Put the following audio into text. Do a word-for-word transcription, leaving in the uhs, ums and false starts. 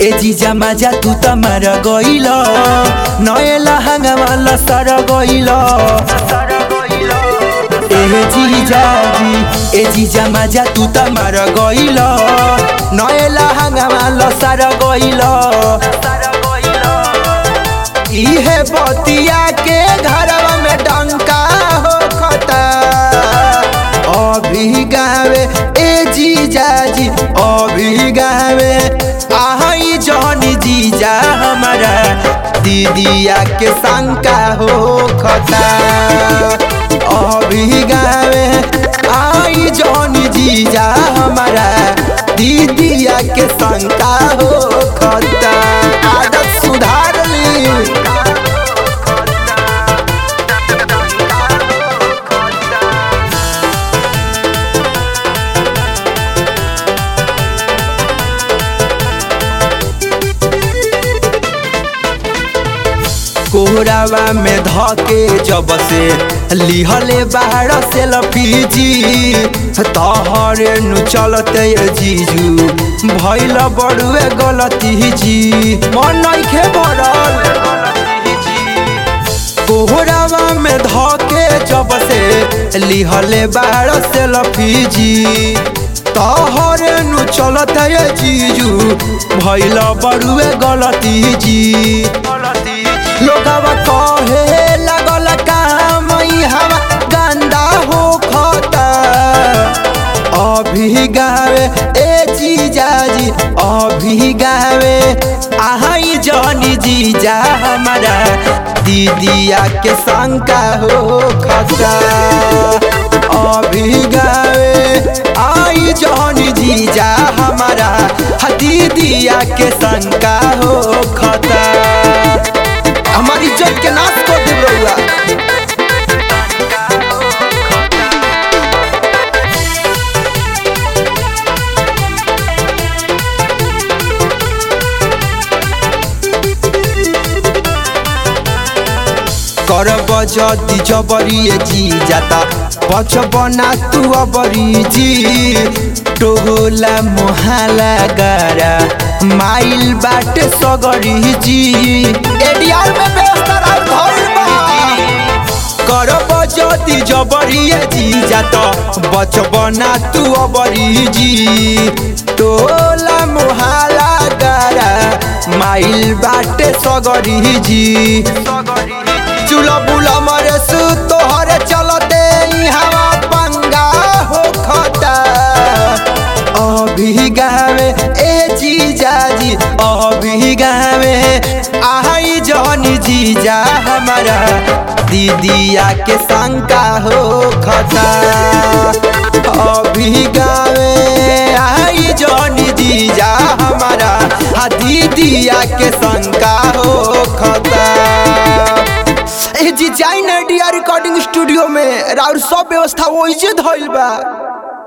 ए जीजा माजा तू त मार गइल नए लहंगा वाला सर गइल ए जीजा जी ए जीजा माजा तू त मार गइल नए लहंगा वाला सर गइल इहे बतिया के घरवा में डंका हो खता अभी गावे ए जीजा जी अभी गावे आई जॉनी जीजा हमारा दीदिया के शंका हो खता अभी गावे आई जॉनी जीजा हमारा दीदिया के शंका हो खता आदत सुधार ली कोहरावा में धके जब से लिहले बाहर से लफीजी तहरे नु चलते जीजू भइल बड़ुए गलती जी मन नइखे भरल कोहरावा में धके जब से लिहले बाहर से लफीजी तहरे नु चलते जीजू भइल बड़ुए गलती जी लोगवा कहे लगल काम हवा गंदा हो खता अभी गावे ए जीजा जी अभी गावे आई जॉनी जीजा हमारा दीदिया के शंका हो खता अभी गावे आई जॉनी जीजा हमारा दीदिया के शंका हो खता हमारी इज्जत के नाश कर दे रहुआ करब जदी जबरी जी जाता बचबना तू अबरी जी टोला मोहला गारा माइल बाटे सगरी जी एडीआर में व्यवस्था भइल बा करब जदी जबरी जी जाता बचबना तू अबरी जी टोला मोहला गारा माइल बाटे सगरी जी चूल्हा बुला मरे सु तोहरे चलते हवा पंगा हो खता अभी गावे ए जीजा जी अभी गावे आई जॉनी जीजा हमारा दीदिया के शंका हो खता अभी गावे आई जॉनी जीजा हमारा दीदिया के शंका हो खता जी जाइन डिया रिकॉर्डिंग स्टूडियो में और सब व्यवस्था वही धइल बा।